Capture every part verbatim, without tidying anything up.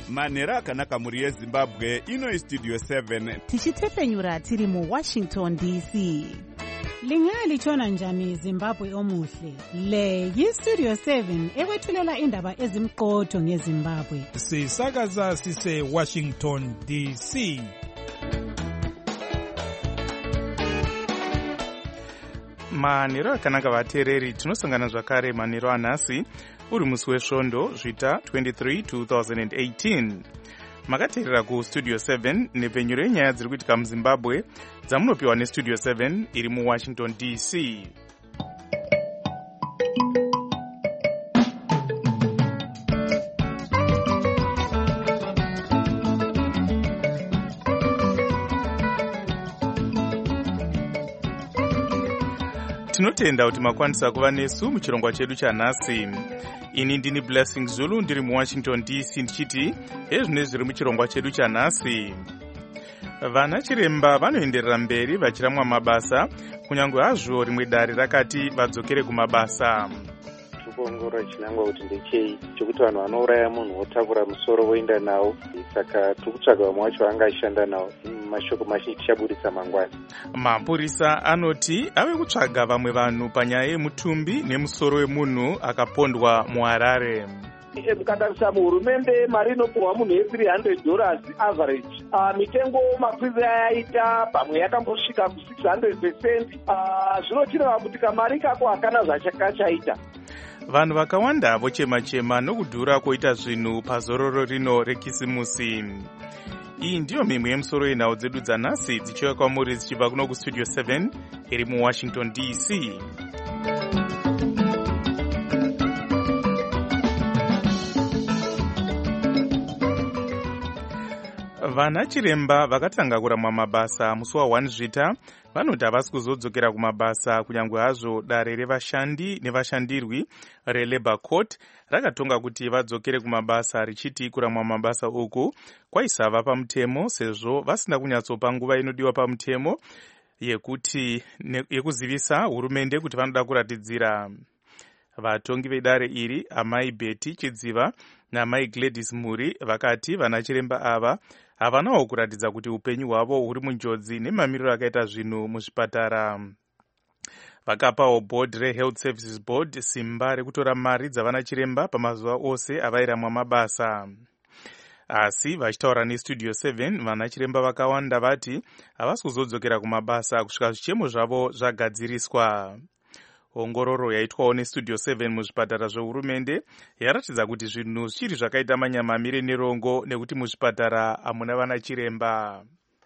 manhero akanaka muri yezimbabwe. Ino istudio seven tichitefenyura tiri muwashington D C. Lingalitshona njani Zimbabwe omuhle? Le yistudio seven ekwethulela indaba ezimqotho ngeZimbabwe. Sisakaza sise Washington D C. Manhero akanaka vateereri, tinosangana zvakare manhero anhasi uri musi wesvondo zvita twenty-three two thousand eighteen. Makateerera kustudio seven nepfenyuro yenyaya dziri kuitika muZimbabwe dzamunopiwa nestudio seven iri muWashington D C. Tinotenda kuti makwanisa kuva nesu muchirongwa chedu chanhasi. Ini ndini Blessing Zulu ndiri muWashington D C ndichiti ezvino zviri muchirongwa chedu chanhasi. Vana chiremba vanoenderera mberi vachiramwa mabasa kunyange hazvo rimwe dare rakati vadzokere kumabasa. Kuongorora chinangwa kuti ndechei chekuti vanhu vanouraya munhu votakura musoro voenda nawo, saka tikutsvaga vamwe vacho vangashanda nawo. Mashoko mazhinji tichaburitsa mangwana. Mapurisa anoti ave kutsvaga vamwe vanhu panyaya yemutumbi nemusoro wemunhu akapondwa muHarare. Mukatarisa muhurumende mari inopuhwa munhu ye-three hundred dollars average. Uh, mitengo makwiri yaita pamwe yakambosvika ku-six hundred percent. Uh, zvinotireva kuti kamari kako hakana zvachakachaita. Vanhu vakawanda vochema-chema nokudhura koita zvinhu pazororo rino rekisimusi. Iyi ndiyo mimwe yemusoro yenhau dzedu dzanhasi dzichiuya kwamuri dzichibva kuno kustudio seven iri muWashington D C. Vana chiremba vakatanga kuramwa mabasa musi wa one zvita vanoti havasi kuzodzokera kumabasa kunyange hazvo dare revashandi nevashandirwi reLabour Court rakatonga kuti vadzokere kumabasa richiti kuramwa mabasa uku kwaisava pamutemo sezvo vasina kunyatsopa nguva inodiwa pamutemo yekuti yekuzivisa hurumende kuti vanoda kuratidzira. Vatongi vedare iri amai Betty Chidziva namai Gladys Muri vakati vana chiremba ava havanawo kuratidza kuti upenyu hwavo huri munjodzi nemamiriro akaita zvinhu muzvipatara. Vakapawo board reHealth Services Board simba rekutora mari dzavana chiremba pamazuva ose avairamwa mabasa. Asi vachitaura nestudio seven vana chiremba vakawanda vati havasi kuzodzokera kumabasa kusvika zvichemo zvavo zvagadziriswa. Ongororo yaitwawo nestudio seven muzvipatara zvehurumende yaratidza kuti zvinhu zvichiri zvakaita manyama amire nerongo nekuti muzvipatara hamuna vana chiremba.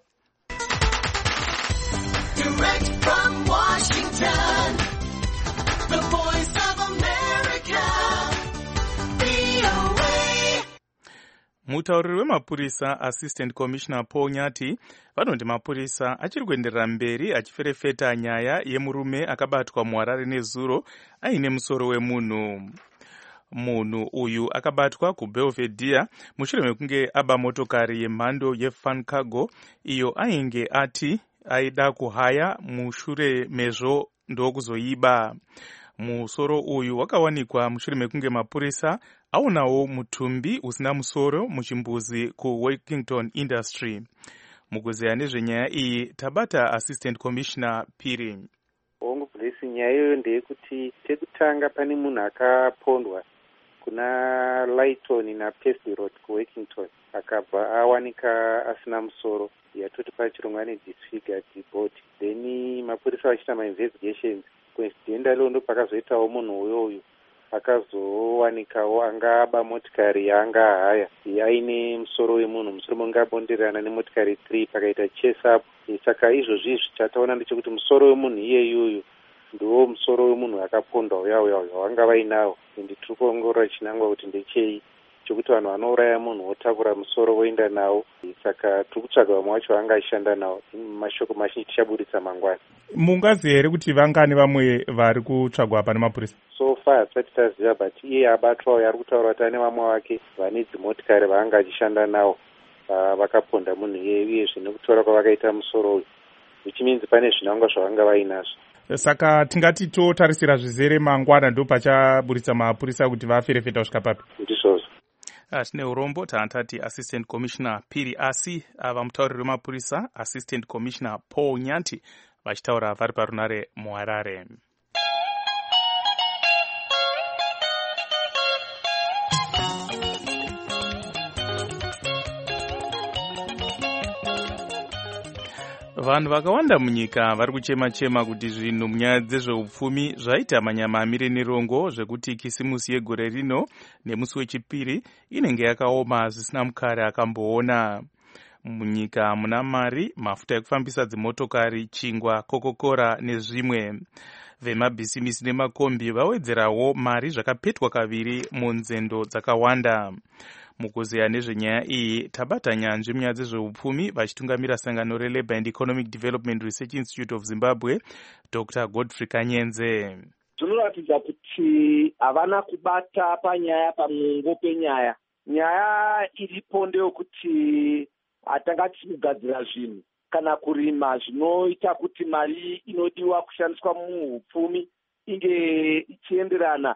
Direct from Washington, the voice of America, V O A. Mutauriri wemapurisa Assistant Commissioner Paul Nyati vanoti mapurisa achiri kuenderera mberi achiferefeta nyaya yemurume akabatwa muHarare nezuro aine musoro wemunhu. Munhu uyu akabatwa kuBelvedere mushure mekunge aba motokari yemhando yeFan Cargo iyo ainge ati aida kuhaya mushure mezvo ndokuzoiba. Musoro uyu wakawanikwa mushure mekunge mapurisa aonawo mutumbi usina musoro muchimbuzi kuWorkington Industry. Mukuzeya nezvenyaya iyi tabata Assistant Commissioner Piri. Hongu Blessing, nyaya iyoyo ndeyekuti tekutanga pane munhu akapondwa kuna Lighton naPaisley Road kuWorkington akabva awanika asina musoro yatoti pachirongwa nedisfigured body. Then mapurisa vachita mainvestigations coincidentally ndo pakazoitawo munhu uyoyo akazowanikawo angaba motikari yaanga haya aine musoro wemunhu, musoro mungabonderana nemotikari three pakaita chase up. Saka izvozvi zvichataona ndechekuti musoro wemunhu iyeyoyo ndiwo musoro wemunhu akapondwa uya uya uya wanga vainawo. Ende tiri kuongorora chinangwa kuti ndechei chekuti vanhu vanouraya munhu votakura musoro voenda nawo, saka tiri kutsvaga vamwe vacho vangashanda nawo. Mashoko mazhinji tichaburitsa mangwana. Mungaziva here kuti vangani vamwe vari kutsvagwa apa nemapurisa? So far hatisati taziva, but iye abatwawo ari kutaura kuti ane vamwe vake vane dzimotikari vaanga achishanda nawo vakaponda munhu iye uyezve nekutora kwavakaita musoro uyu, which means pane zvinangwa zvavanga vainazvo. Saka tingati totarisira zvizere mangwana ndo pachaburitsa mapurisa kuti vaferefeta kusvika papi? Ndizvozvo. tine urombo taatati assistant commissioner Piri Asi, ava mutauriri wemapurisa assistant commissioner Paul Nyanti vachitaura vari parunare muHarare. Vanhu vakawanda munyika vari kuchema-chema kuti zvinhu munyaya dzezveupfumi zvaita manyama amire nerongo zvekuti kisimusi yegore rino nemusi wechipiri inenge yakaoma zvisina mukare akamboona. Munyika muna mari, mafuta ekufambisa dzimotokari, chingwa, kokokora nezvimwe. Vemabhisimisi nemakombi vawedzerawo mari zvakapetwa kaviri munzendo dzakawanda. Mukuzeya nezvenyaya iyi tabata nyanzvi munyaya dzezveupfumi vachitungamira sangano reLabour and Economic Development Research Institute of Zimbabwe, Doctor Godfrey Kanyenze. Zvinoratidza kuti havana kubata panyaya pamungo penyaya. Nyaya iripo ndeyekuti hatanga tichigadzira zvinhu kana kurima zvinoita kuti mari inodiwa kushandiswa muupfumi inge ichienderana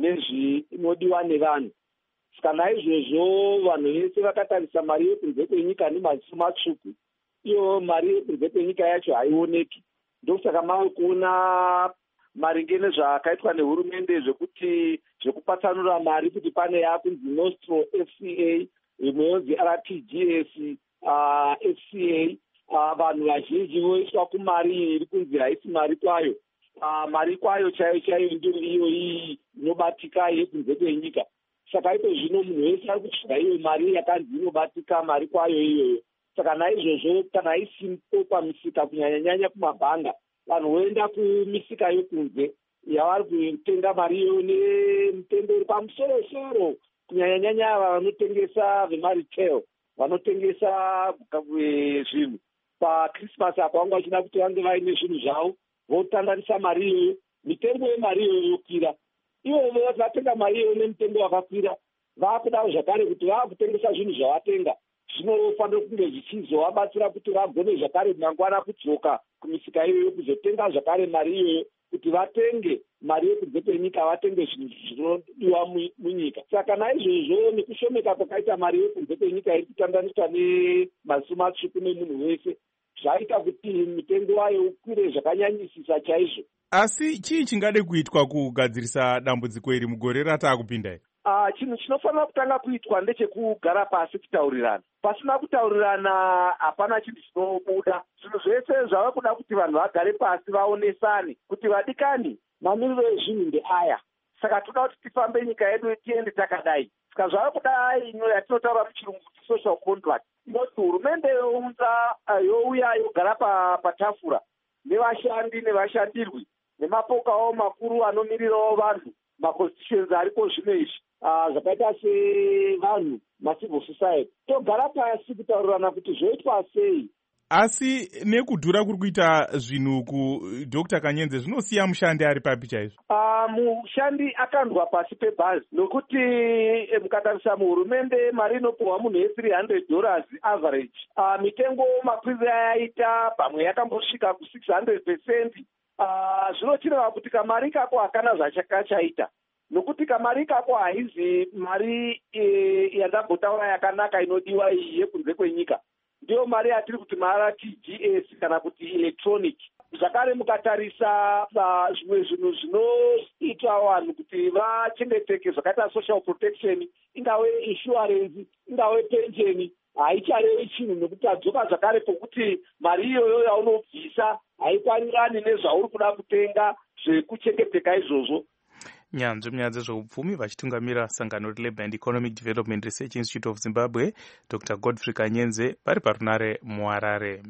nezvinodiwa nevanhu. Saka naizvozvo vanhu vese vakatarisa mari yekunze kwenyika nemaziso matsvuku, iyo mari yekunze kwenyika yacho haioneki. Ndosaka mave kuona maringe nezvakaitwa nehurumende zvekuti zvekupatsanura mari kuti pane yakunzi Nostro F C A, imwe yonzi R T G S uh, F C A, uh, vanhu vazhinji voiswa kumari iri kunzi haisi mari kwayo. Uh, mari kwayo chaiyo chaiyo ndiyo iyo iyi inobatika yekunze kwenyika. Saka ito zvino munhu wese ari kutsvaga iyo mari yakanzi inobatika mari kwayo iyoyo. Saka naizvozvo kana isipo pamisika kunyanya-nyanya kumabhanga, vanhu voenda kumisika yokunze yavari kutenga mari iyoyo nemutengo uri pamusoro-soro, kunyanya-nyanya vanotengesa vemaretail, vanotengesa zvinhu. PaChristmas apa vanga vachida kuti vange vaine zvinhu zvavo, votandarisa mari iyoyo, mitengo yemari iyoyo yokwira. Ivo vatenga mari iyoyo nemutengo wakakwira, vakudawo zvakare kuti vaakutengesa zvinhu zvavatenga zvinofanira kunge zvichizovabatsira kuti vagone zvakare mangwana kudzoka kumisika iyoyo kuzotenga zvakare mari iyoyo kuti vatenge mari yekunze kwenyika, vatenge zvinhu zvinodiwa munyika. Saka naizvozvo nekushomeka kwakaita mari yekunze kwenyika iri kutandaniswa nemaziso matsvuku nemunhu wese zvaita kuti mitengo wayo ukwire zvakanyanyisisa chaizvo. Asi chii chingade kuitwa kugadzirisa dambudziko iri mugore rataakupinda iri? Uh, chinhu chinofanira kutanga kuitwa ndechekugara pasi kutaurirana. Pasina kutaurirana hapana chinhu chinobuda. Zvinhu zvese zvava kuda kuti vanhu vagare pasi vaonesane kuti vadikani mamiriro ezvinhu ndeaya. Saka toda kuti tifambe nyika yedu tiende takadai. Saka zvava kudai ino yatinotaura muchirungu kuti social contract. Inoti hurumende younza uh, youya yogara patafura nevashandi nevashandirwi nemapokawo makuru anomirirawo vanhu, maconstitutions ariko zvino izvi uh, zvakaita sevanhu macivil society, togara pasi kutaurirana kuti zvoitwa sei. Asi nekudhura kuri kuita zvinhu kuDr Kanyenze zvinosiya mushandi ari papi chaizvo? Uh, mushandi akandwa pasi pebhazi nokuti eh, mukatarisa muhurumende mari inopuhwa munhu ye-three hundred dollars average. Uh, mitengo makwiriro ayaita pamwe yakambosvika ku-six hundred percent. Uh, zvinochireva kuti kamari kako hakana zvachakachaita, nokuti kamari kako haizi mari e, yandambotaura yakanaka inodiwa iyi yekunze kwenyika. Ndiyo mari yatiri kuti ma-R T G S kana kuti electronic. Zvakare mukatarisa zvimwe zvinhu zvinoita vanhu kuti vachengeteke zvakaita social protection, ingave insurance, ingave pension, haicharevi chinhu nokuti adzoka zvakare pokuti mari iyoyo yaunobvisa haikwanirani nezvauri kuda kutenga zvekuchengeteka izvozvo. Nyanzvi munyaya dzezveupfumi vachitungamira sangano reLabour and Economic Development Research Institute of Zimbabwe, Doctor Godfrey Kanyenze vari parunare muHarare.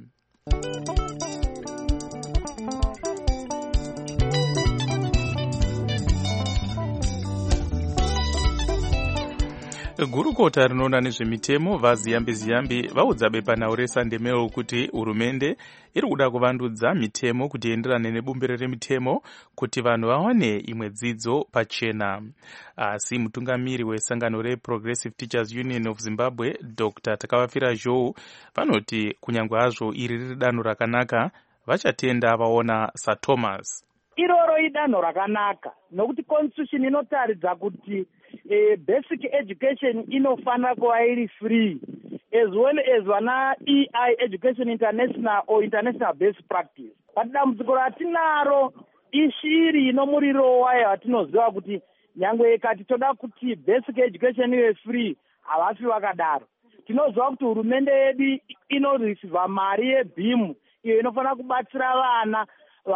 Gurukota rinoona nezvemitemo vaZiyambi Ziyambi vaudza bepanhau reSunday Mail kuti hurumende iri kuda kuvandudza mitemo kuti ienderane nebumbiro remitemo kuti vanhu vawane imwe dzidzo pachena. Asi mutungamiri wesangano reProgressive Teachers Union of Zimbabwe, Doctor Takavafira Zhou, vanoti kunyange hazvo iri riri danho rakanaka, vachatenda vaona saThomas. Iroro idanho rakanaka nokuti constitution inotaridza kuti eh, basic education inofanira kuva iri free as well as vana E I Education International or International Best Practice. But dambudziko ratinaro ishiri inomuriro wayo watinoziva kuti nyangwe ikati toda kuti basic education ive free havafi vakadaro. Tinoziva kuti hurumende yedu inorisivha mari yebhimu iyo inofanira kubatsira vana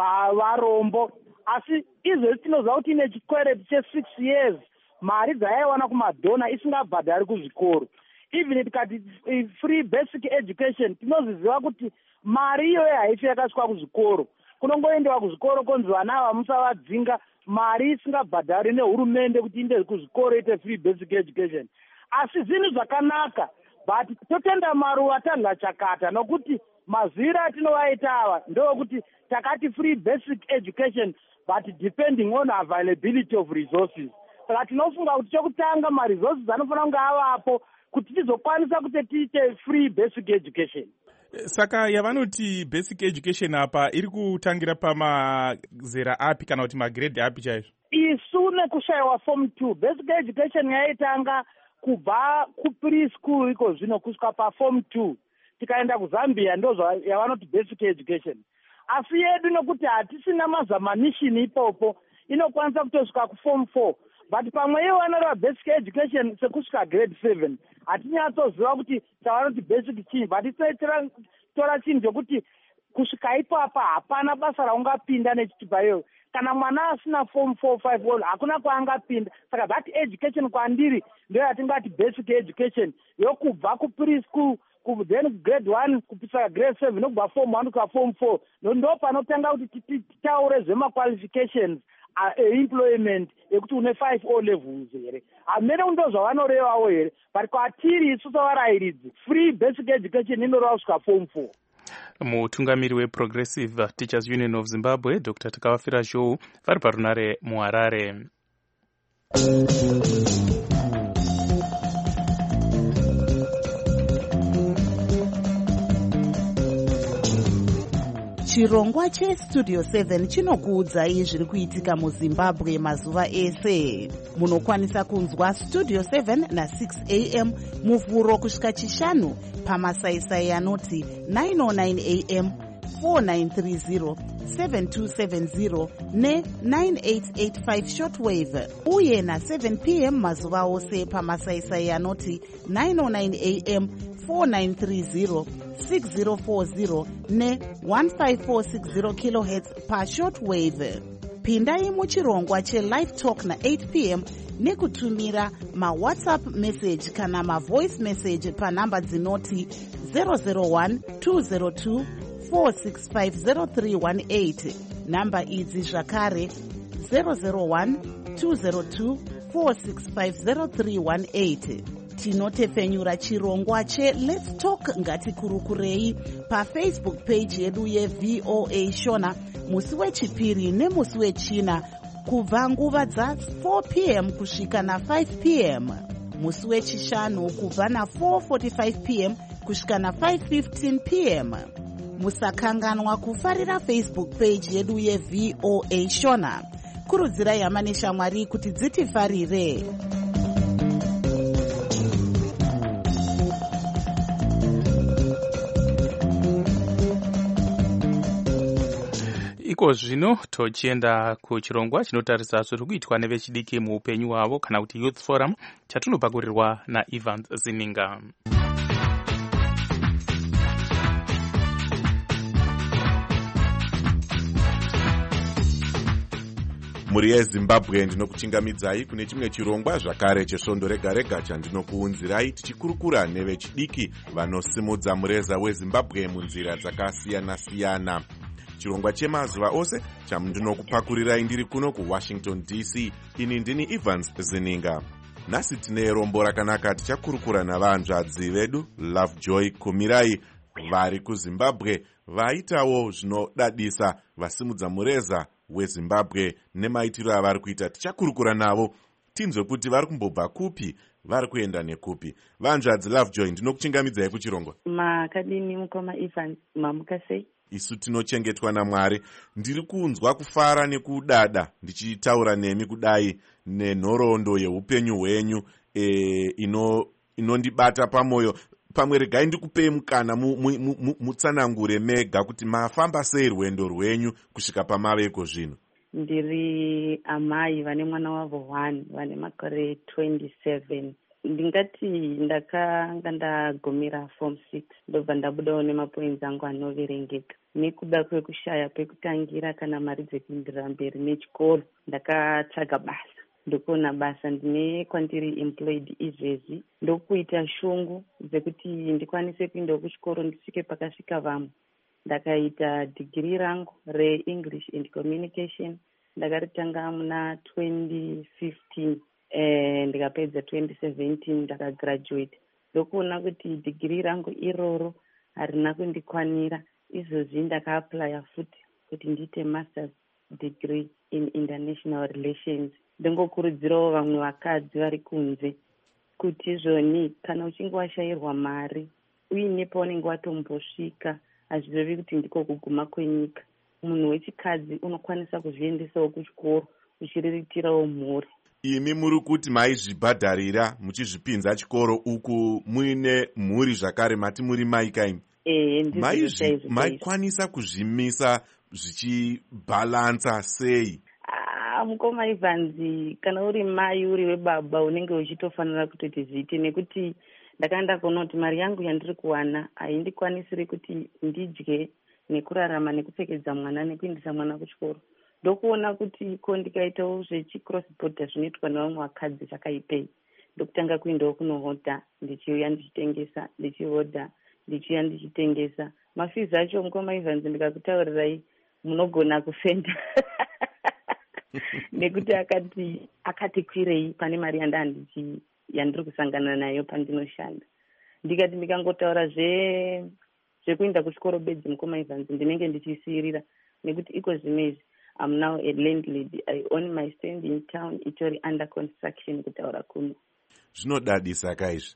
varombo, asi izvozvi tinoziva kuti ine chikwereti chesix years mari dzaiwana kumadhona isingabhadhari kuzvikoro. Even tikati free basic education tinoziziva kuti mari iyoyo haifi yakasvika kuzvikoro, kunongoendewa kuzvikoro konzi vana ava musavadzinga, mari isingabhadhari nehurumende kuti inde kuzvikoro ite free basic education. Asi zvinhu zvakanaka, but totenda maruva tadla chakata nokuti mazira atinovaita ava ndokuti takati free basic education but depending on availability of resources. Saka tinofunga kuti chokutanga maresources anofanira kunge avapo kuti tizokwanisa kuti tiite free basic education. Saka yavanoti basic education apa iri kutangira pamazera api kana kuti magrade api chaizvo? Isu nekushayiwa form two basic education yaitanga kubva kupreschool iko zvino kusvika paform two, tikaenda kuZambia ndo yavanoti basic education. Asi yedu nokuti hatisina mazamanishini ipopo inokwanisa kutosvika kuform four, but pamwe iyo vanoreva basic education sekusvika grade seven hatinyatsoziva kuti tavanoti basic chinyi, but tora chinhu chokuti kusvika ipapa hapana basa raungapinda nechitupa iyoyo. Kana mwana asina form four five hakuna kwaangapinda. Saka that education kwandiri ndio yatingati basic education yokubva kupreschool then grade one kupisa grade seven nokubva form one kusvika form four ndo panotanga kuti titaure zvemaqualifications employment yekuti une five o levels here. Hamene ndo zvavanorevawo here, but kwatiri isusu varayiridzi free basic education inoreva kusvika form four. Mutungamiri weProgressive Teachers Union of Zimbabwe Doctor Takavafira Zhou vari parunare muHarare. Chirongwa cheStudio seven chinokuudzai zviri kuitika muZimbabwe mazuva ese. Munokwanisa kunzwa Studio seven na six a m muvhuro kusvika chishanu pamasaisai anoti nine oh nine a m, four nine three zero, seven two seven zero ne nine eight eight five shortwave, uye na seven p m mazuva ose pamasaisai anoti nine oh nine a m, four nine three zero, six zero four zero ne one five four six zero kilohertz pa shortwave. Pindai muchirongwa cheLive Talk na eight p m nekutumira mawhatsapp message kana mavoice message panhamba dzinoti zero zero one two zero two four six five zero three one eight. Namba idzi zvakare zero zero one two zero two four six five zero three one eight. Tinotefenyura chirongwa che Let's Talk ngatikurukurei paFacebook page yedu yeV O A Shona musi wechipiri nemusi wechina kubva nguva dza four p m kusvika na five p m, musi wechishanu kubva na four forty-five p m kusvika na five fifteen p m. Musakanganwa kufarira Facebook page yedu yeV O A Shona. Kurudzirai hama neshamwari kuti dzitifarire. Iko zvino tochienda kuchirongwa chinotarisa zviri kuitwa nevechidiki muupenyu hwavo kana kuti Youth Forum chatunopakurirwa naIvans Zininga. Muri yeZimbabwe ndinokuchingamidzai kune chimwe chirongwa zvakare chesvondo rega rega chandinokuunzirai tichikurukura nevechidiki vanosimudza mureza weZimbabwe munzira dzakasiyana siyana. Chirongwa chemazuva ose chamundinokupakurirai ndiri kuno kuWashington D C. Ini ndini Evans Zininga. Nhasi tine rombo rakanaka tichakurukura navanzvadzi vedu Lovejoy Kumirai vari kuZimbabwe vaitawo zvinodadisa vasimudza mureza weZimbabwe nemaitiro avari kuita. Tichakurukura navo tinzwe kuti vari kumbobva kupi vari kuenda nekupi. Vanzvadzi Lovejoy, ndinokuchingamidzai kuchirongwa. Makadini mukoma Evans, mamuka sei? isu tinochengetwa naMwari. Ndiri kunzwa kufara nekudada ndichitaura nemi kudai nenhoroondo yeupenyu hwenyu e, ino inondibata pamwoyo. Pamwe regai ndikupei mukana mutsanangure mega kuti mafamba sei rwendo rwenyu kusvika pamaveko zvino. Ndiri amai vane mwana wavo one vane makore twenty-seven. Ndingati ndakanga ndagumira form six ndobva ndabudawo nemapoints angu anoverengeka. Nekuda kwekushaya pekutangira kana mari dzekuenderera mberi nechikoro, ndakatsvaga basa. Ndokuona basa ndine kwandiri employed izvezi. Ndokuita shungu dzekuti ndikwanise kuendawo kuchikoro ndisvike pakasvika vamwe. Ndakaita degree rangu re-English and Communication. Ndakaritanga muna twenty fifteen. Eh, ndikapedza twenty seventeen ndakagraduate. Ndokuona kuti degree rangu iroro harina kundikwanira. Izvozvi ndakaaplya futi kuti ndiite masters degree in international relations. Ndingokurudzirawo vamwe vakadzi vari kunze kuti izvoni kana uchinge washayirwa mari uine paunenge watombosvika hazvirevi kuti ndiko kuguma kwenyika. Munhu wechikadzi unokwanisa kuzviendesawo kuchikoro uchiriritirawo mhuri. Imi muri kuti maizvibhadharira muchizvipinza chikoro uku muine mhuri zvakare mati muri maikaimi. Eh, ndizvo maikwanisa kuzvimisa zvichibhalansa sei? Ah, mukoma Ivanzi, kana uri mai uri webaba unenge uchitofanira kutoti zviite, nekuti ndakaenda kuona kuti mari yangu yandiri kuwana haindikwanisiri kuti ndidye nekurarama nekupfekedza mwana nekuendesa mwana kuchikoro. Ndokuona kuti ko ndikaitawo zvechicross border zvinoitwa nevamwe vakadzi zvakaipei. Ndokutanga kuendawo kunohodha ndichiuya ndichitengesa, ndichihodha ndichiuya ndichitengesa. Mafizi acho mukoma Ivanzi ndikakutaurirai munogona kufenda. Nekuti akati akati kwirei pane mari yanda ndichi yandiri kusangana nayo pandinoshanda. Ndikati ndikangotaura zve zvekuenda kuchikoro bedzi mukoma Ivanzi ndinenge ndichisirira nekuti iko zvinezvi I'm now a landlady. I own my stand in town. Itori under construction kutaura kuno. Zvinodadisa kaizvi.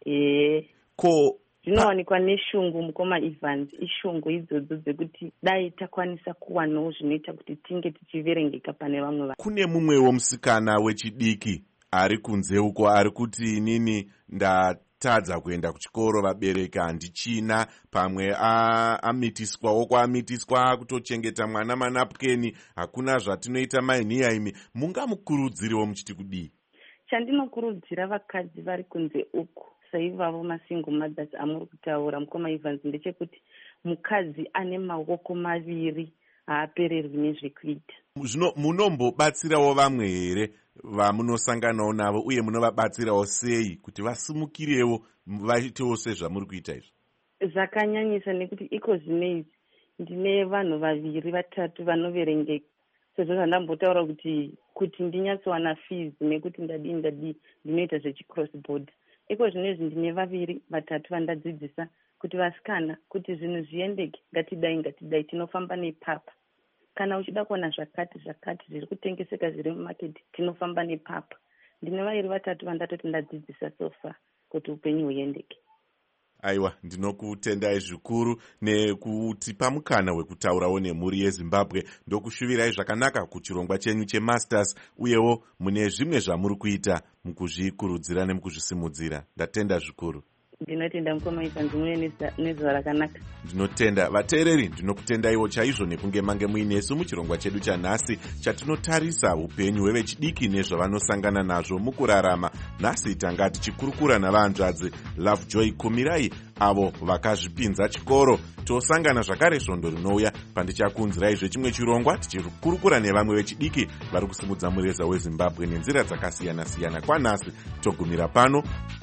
Eh. Ko zvinowanikwa neshungu mukoma Ivanzi. Ishungu idzodzo dzekuti dai takwanisa kuwanawo zvinoita kuti tinge tichiverengeka pane vamwe vanhu. Kune mumwewo musikana wechidiki ari kunze uko ari kuti inini ndatadza kuenda kuchikoro, vabereki handichina, pamwe amitiswawo kwaamitiswa kutochengeta mwana manapukeni, hakuna zvatinoita mainhiya imi. Mungamukurudziriwo muchiti kudii? Chandinokurudzira vakadzi vari kunze uku saivavo masingle mothers amuri kutaura mukoma Ivanzi ndechekuti mukadzi ane maoko maviri haapererwi nezvekuita. Zvino munombobatsirawo vamwe here vamunosanganawo navo, uye munovabatsirawo sei kuti vasimukirewo vaitewo sezvamuri kuita izvi? Zvakanyanyisa nekuti iko zvinezvi ndine vanhu vaviri vatatu vanoverengeka. Sezvo zvandambotaura kuti kuti ndinyatsowana fees nekuti ndadii ndadii ndinoita zvechicross border. Iko zvinezvi ndine vaviri vatatu vandadzidzisa kuti vasikana kuti zvinhu zviendeke ngatidai ngatidai tinofamba nepapa. Kana uchida kuona zvakati zvakati zviri kutengeseka zviri mumaketi tinofamba nepapa. Ndine vairi vatatu vandatoti ndadzidzisa sofa kuti upenyu huendeke. Aiwa, ndinokutendai zvikuru nekutipa mukana wekutaurawo nemhuri yeZimbabwe. Ndokushuvirai zvakanaka kuchirongwa chenyu chemasters, uyewo mune zvimwe zvamuri kuita mukuzvikurudzira nemukuzvisimudzira. Ndatenda zvikuru. Ndinotenda mukoma Ivanzi mune nezuva rakanaka. Ndinotenda vateereri, ndinokutendaiwo chaizvo nekunge mange muinesu muchirongwa chedu chanhasi chatinotarisa upenyu hwevechidiki nezvavanosangana nazvo mukurarama. Nhasi tanga tichikurukura navanzvadzi Lovejoy Kumirai avo vakazvipinza chikoro. Tosangana zvakare svondo rinouya pandichakunzirai zvechimwe chirongwa tichikurukura nevamwe vechidiki vari kusimudza mureza weZimbabwe nenzira dzakasiyana siyana. Kwanhasi togumira pano.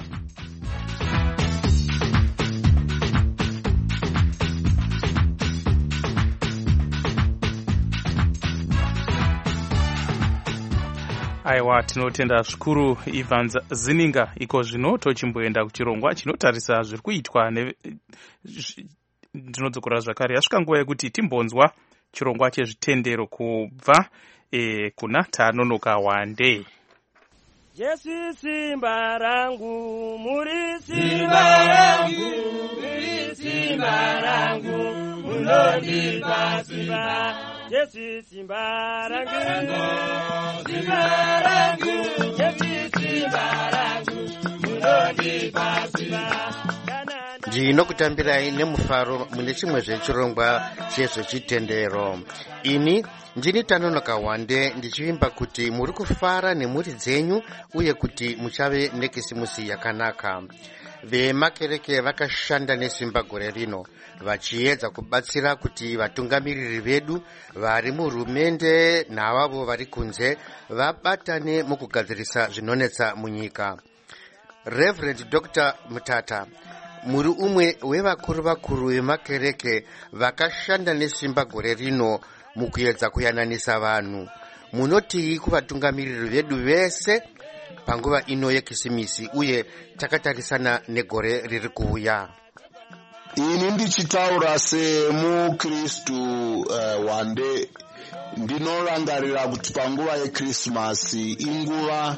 Aiwa, tinotenda zvikuru Ivanzi Zininga. Iko zvino tochimboenda kuchirongwa chinotarisa zviri kuitwa ne ndinodzokera zvakare yasvika nguva yekuti timbonzwa chirongwa chezvitendero kubva e, kuna Tanonoka Wande. Jesu simba rangu, muri simba rangu, muri simba rangu, munondipa simba. Yesu simba rangu, simba rangu, Yesu simba rangu, munondipa simba. Ndinokutambirai nemufaro mune chimwe zvechirongwa chezvechitendero. Ini ndini Tanonoka Wande ndichivimba kuti muri kufara nemhuri dzenyu uye kuti muchave nekisimusi yakanaka. Vemakereke vakashanda nesimba gore rino vachiedza kubatsira kuti vatungamiriri vedu vari muhurumende navavo vari kunze vabatane mukugadzirisa zvinonetsa munyika. Reverend Doctor Mutata, muri umwe wevakuru vakuru vemakereke vakashanda nesimba gore rino mukuedza kuyananisa vanhu. Munotii kuvatungamiriri vedu vese panguva ino yekisimisi uye takatarisana negore riri kuuya? Ini ndichitaura semukristu uh, Wande ndinorangarira kuti panguva yeKrisimasi inguva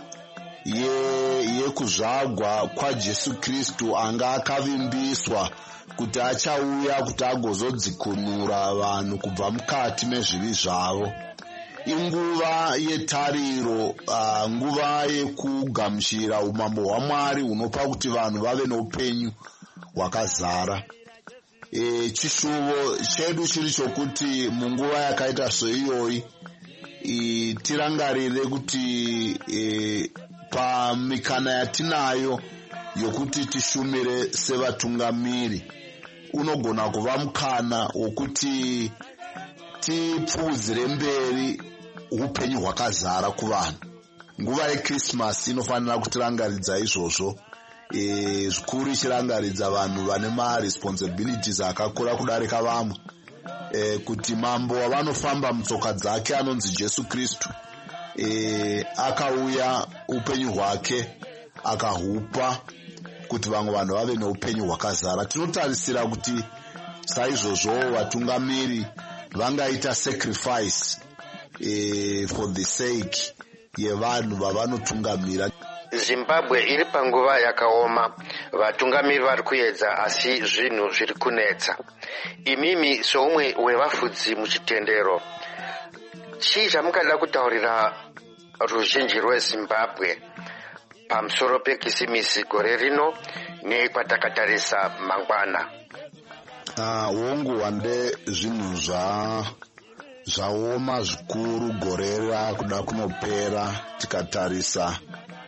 yekuzvagwa ye kwaJesu Kristu anga akavimbiswa kuti achauya kuti agozodzikunura vanhu kubva mukati mezvivi zvavo. Inguva yetariro, uh, nguva yekugamuchira umambo hwaMwari hunopa kuti vanhu vave noupenyu hwakazara. E, chishuvo chedu chiri chokuti munguva yakaita soiyoyi e, tirangarire kuti e, pamikana yatinayo yokuti tishumire sevatungamiri unogona kuva mukana wokuti tipfuudzire mberi upenyu hwakazara kuvanhu. Nguva yeKrisimasi inofanira kutirangaridza izvozvo, e, zvikuru ichirangaridza vanhu vane maresponsibilities akakura kudarika vamwe, e, kuti mambo wavanofamba mutsoka dzake anonzi Jesu Kristu e, akauya upenyu hwake akahupa kuti vamwe vanhu vave neupenyu hwakazara. Tinotarisira kuti saizvozvo vatungamiri vangaita sacrifice eh, for the sake yevanhu vavanotungamira. Zimbabwe iri panguva yakaoma, vatungamiri vari kuedza asi zvinhu zviri kunetsa. Imimi soumwe wevafudzi muchitendero, chii chamungada kutaurira ruzhinji rweZimbabwe pamusoro pekisimisi gore rino nekwatakatarisa mangwana? Ah, wongu Wande, zvinhu zva zvaoma zvikuru gore rakuda kunopera. Tikatarisa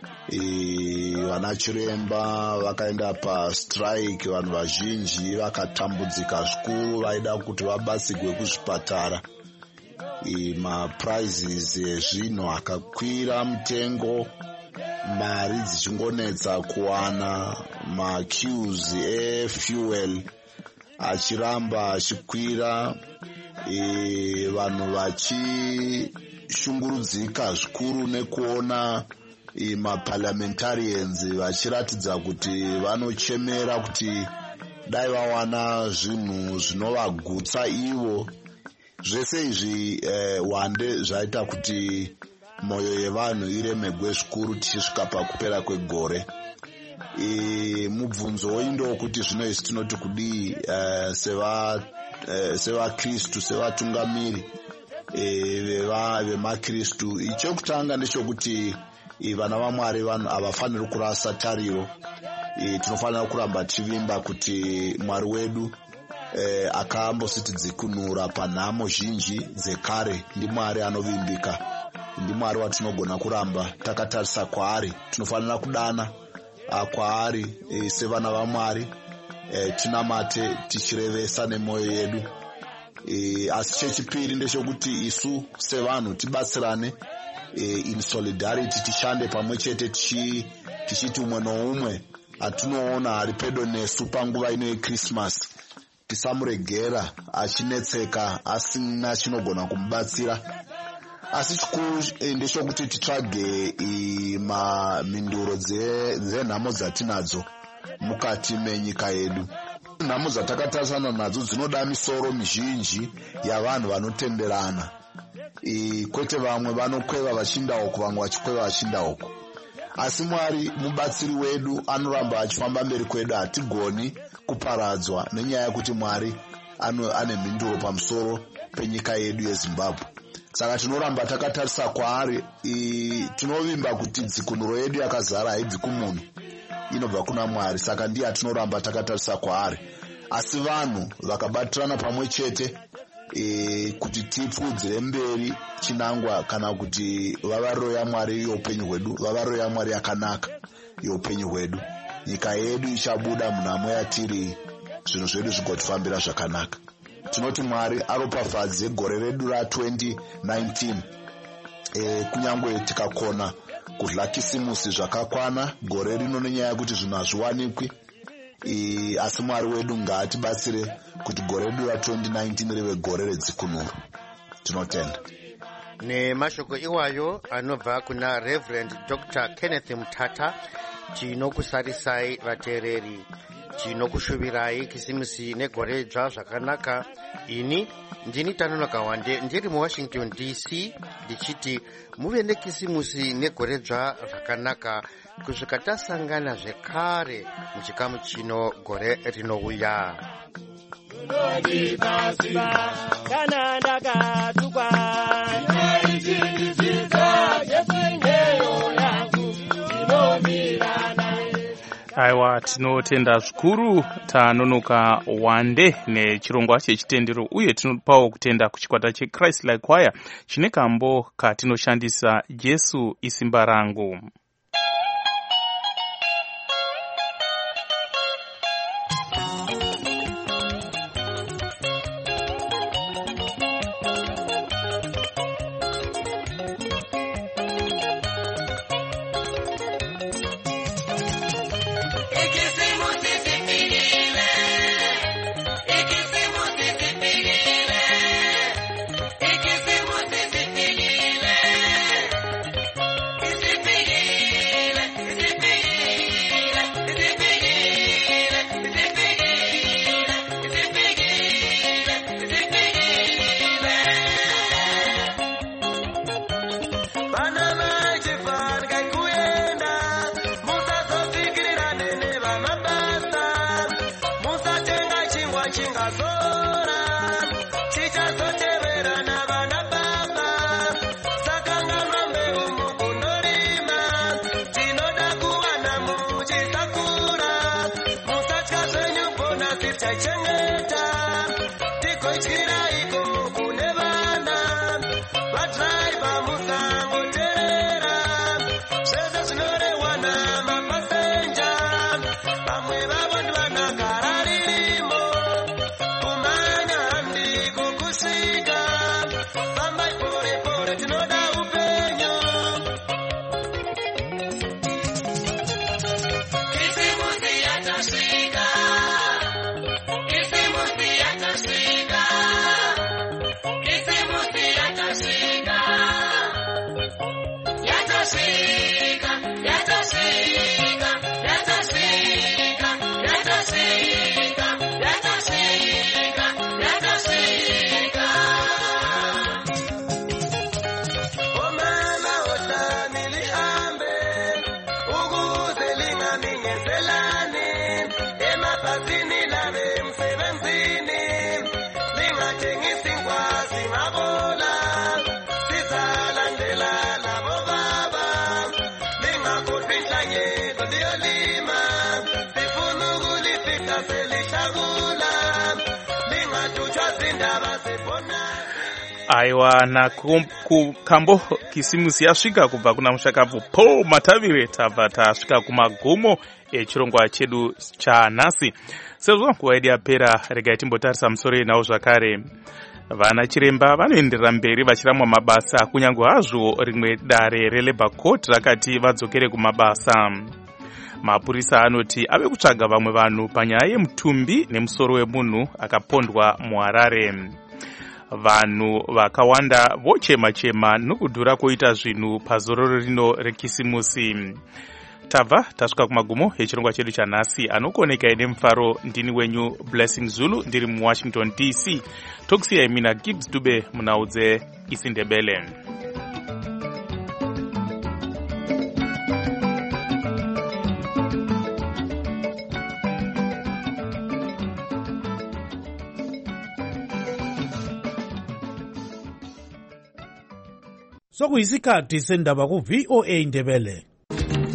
e, vana chiremba vakaenda pastrike, vanhu vazhinji vakatambudzika zvikuru vaida kuti vabatsirwe kuzvipatara. E, maprizes ezvinhu akakwira mutengo, mari dzichingonetsa kuwana, maqueues efuel achiramba achikwira, e, vanhu vachishungurudzika zvikuru nekuona e, maparliamentarians vachiratidza kuti vanochemera kuti dai vawana zvinhu zvinovagutsa ivo. Zvese izvi eh, Wande zvaita kuti moyo yevanhu iremegwe zvikuru tichisvika pakupera kwegore. E, mubvunzo indo kuti zvino isi tinoti kudii uh, seva uh, seva Kristu, sevatungamiri e, veva vemakristu. Ichokutanga ndechokuti e, vana vaMwari vanhu havafaniri kurasa tariro. E, tinofanira kuramba tichivimba kuti Mwari wedu e, akambositidzikunura panhamo zhinji dzekare. Ndi Mwari anovimbika, ndi Mwari watinogona kuramba takatarisa kwaari. Tinofanira kudana kwaari e, sevana vaMwari e, tinamate tichirevesa nemoyo yedu. E, asi chechipiri ndechekuti isu sevanhu tibatsirane e, in solidarity, tishande pamwe chete tichiti umwe noumwe atinoona ari pedo nesu panguva ino yeKrisimasi tisamuregera achinetseka asina chinogona kumubatsira. Asi chikuru ndechekuti titsvage mamhinduro dzenhamo dzatinadzo mukati menyika yedu. Nhamo dzatakatarisana nadzo dzinoda misoro mizhinji yavanhu vanotenderana. E, kwete vamwe vanokweva vachiinda uko, vamwe vachikweva vachiinda uko. Asi Mwari mubatsiri wedu anoramba achifamba mberi kwedu. Hatigoni kuparadzwa nenyaya yekuti Mwari ane mhinduro pamusoro penyika yedu yeZimbabwe. Saka tinoramba takatarisa kwaari. Tinovimba kuti dzikunuro yedu yakazara haibvi kumunhu, inobva kuna Mwari. Saka ndiye atinoramba takatarisa kwaari. Asi vanhu vakabatirana pamwe chete e, kuti tipfudzire mberi chinangwa kana kuti vavariro yaMwari youpenyu hwedu, vavariro yaMwari yakanaka youpenyu hwedu, nyika yedu ichabuda munhamo yatiri, zvinhu zvedu zvigotifambira zvakanaka. Tinoti Mwari aropafadze gore redu ra twenty nineteen. E, kunyangwe tikakona kudla kisimusi zvakakwana gore rino nenyaya yekuti zvinhu hazviwanikwi, e, asi Mwari wedu ngaatibatsire kuti gore redu ra twenty nineteen rive gore redzikunuro. Tinotenda. Nemashoko iwayo anobva kuna Reverend Doctor Kenneth Mutata. Tinokusarisai vateereri, tinokushuvirai kisimusi negore dzva zvakanaka. Ini ndini Tanonoka Wande ndiri muWashington D C ndichiti muve nekisimusi negore dzva zvakanaka kusvika tasangana zvekare muchikamu chino gore rinouya. Kana ndakatukwa aiwa, tinotenda zvikuru Tanonoka Wande nechirongwa chechitendero, uye tinopawo kutenda kuchikwata cheChrist Like Choir chine kambo katinoshandisa Jesu isimba rangu. Aiwa, na kukambo kisimusi yasvika kubva kuna mushakabvu Paul Matavire, tabva tasvika kumagumo echirongwa chedu chanhasi. Sezvo nguva yedu yapera, regai timbotarisa musoro nawo zvakare. Vana chiremba vanoenderera mberi vachiramwa mabasa, kunyange hazvo rimwe dare reLabour Court rakati vadzokere kumabasa. Mapurisa anoti ave kutsvaga vamwe vanhu panyaya yemutumbi nemusoro wemunhu akapondwa muHarare. Vanhu vakawanda vochema-chema nokudhura koita zvinhu pazororo rino rekisimusi. Tabva tasvika kumagumo echirongwa chedu chanhasi. Anokuoneka ine mufaro ndini wenyu Blessing Zulu ndiri muWashington D C. Tokusiyai mina Gibbs Dube munaudze isiNdebele. sokuyisikhathi sendaba ku-V O A Ndebele.